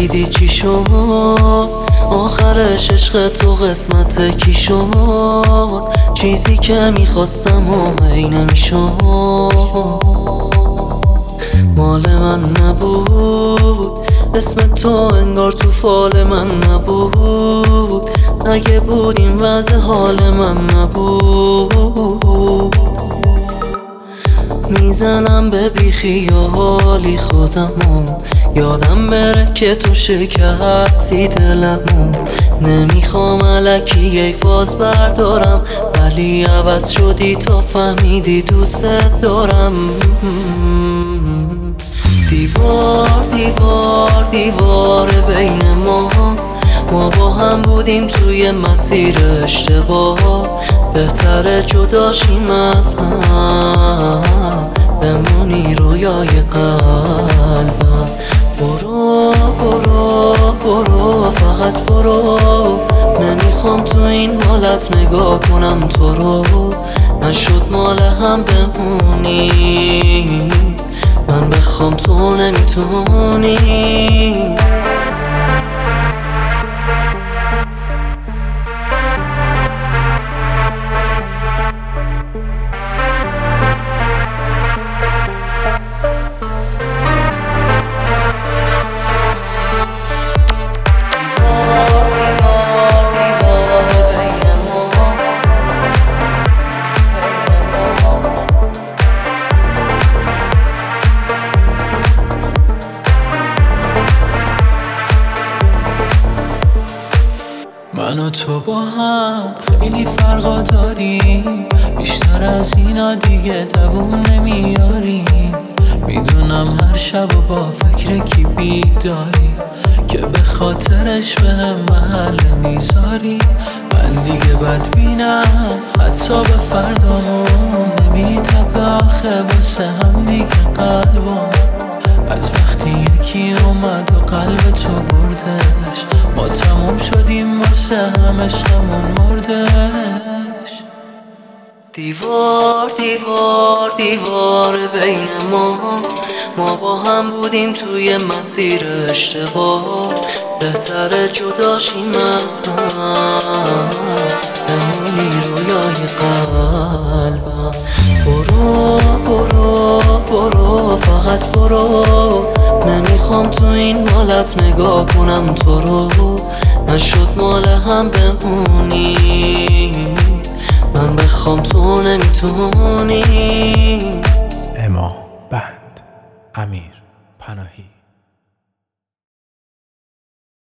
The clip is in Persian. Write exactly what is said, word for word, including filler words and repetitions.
دیدی چی شد آخرش، عشق تو قسمت کی شد؟ چیزی که میخواستم و هی نمیشد، مال من نبود، اسم تو انگار تو فال من نبود، اگه بود این وضع حال من نبود. میزنم به بیخیالی خودمو، یادم بره که تو شکستی دلمو. نمیخوام الکی ای فاز بردارم، ولی عوض شدی تا فهمیدی دوست دارم. دیوار دیوار دیوار بین ما، ما با هم بودیم توی مسیر اشتباه، بهتره جداشیم از هم، بمونی رویای قلبم. برو برو برو فقط برو، نمیخوام تو این حالت نگاه کنم تو رو. نشد مال هم بمونی، من بخوام تو نمیتونی. من و تو با هم خیلی فرقا داریم، بیشتر از اینا دیگه دووم نمیاریم. میدونم هر شب و با فکر کی بیداری، که به خاطرش به هم محل میذاری. من دیگه بدبینم حتی به فردامون، نمیتپه آخه واسه هم دیگه قلبم. از وقتی یکی اومد و قلب تو بردش، ما تموم شدیم واسه هم، عشقمون مردش. دیوار دیوار دیوار بین ما، ما با هم بودیم توی مسیر اشتباه، بهتره جداشیم از هم، بمونی رویای قلبم. برو برو برو فقط برو، نمیخوام تو این حالت نگاه کنم تو رو. نشد مال هم بمونی، من بخوام تو نمیتونی. اما بند امیر پناهی.